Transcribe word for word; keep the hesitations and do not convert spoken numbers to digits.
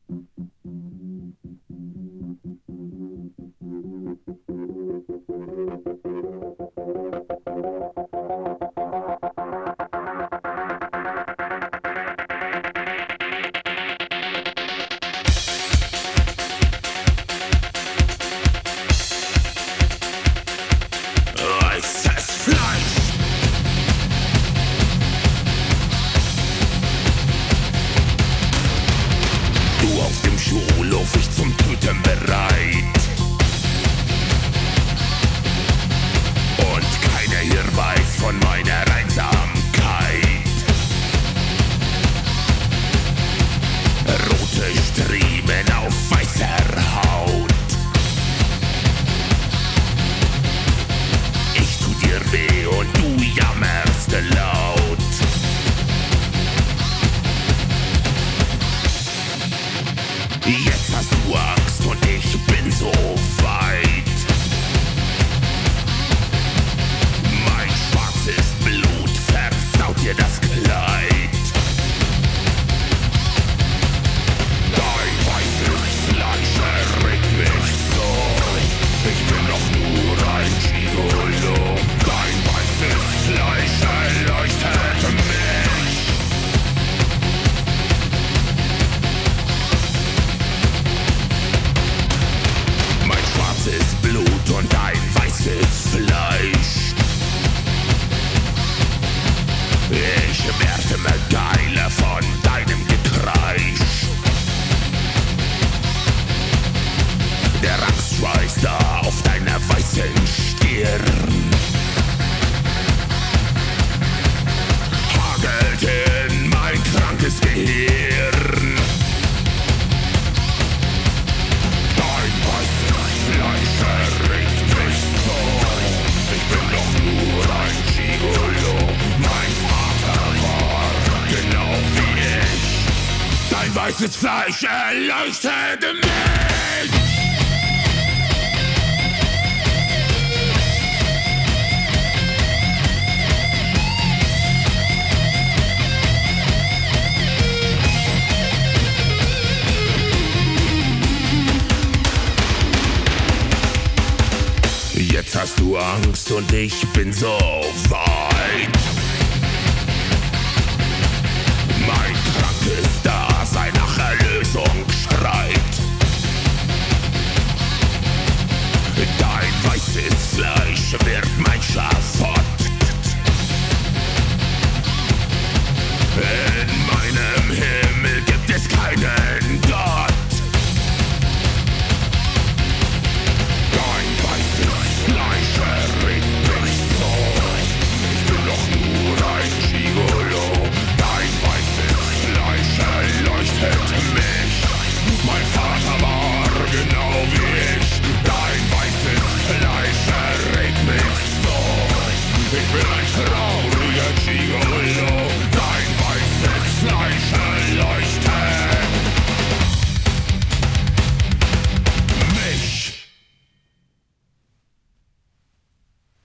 Schulhof, ich zum Töten bereit. Und keiner hier weiß von meiner Einsamkeit. Rote Striemen auf weißer Haut. Ich tu dir weh und du jammerst laut. Jetzt hast du Angst und ich bin so weit. Mein schwarzes Blut versaut dir das Kleid. Dein weißes Fleisch erregt mich so. Ich bin doch nur ein Gigolo. Dein weißes Fleisch erleuchtet mich. Blut und ein weißes Fleisch. Ich werde immer geiler von deinem Gekreisch. Der Angstschweiß da auf deiner weißen Stirn hagelt in mein krankes Gehirn. Dein weißes Fleisch erregt mich so. Ich bin doch nur ein Gigolo. Mein Vater war genau wie ich. Dein weißes Fleisch erleuchtet mich. Jetzt hast du Angst und ich bin so weit. Mein krankes Dasein nach Erlösung schreit. Dein weißes Fleisch wird mein Schafott. In meinem Himmel gibt es keinen Gott.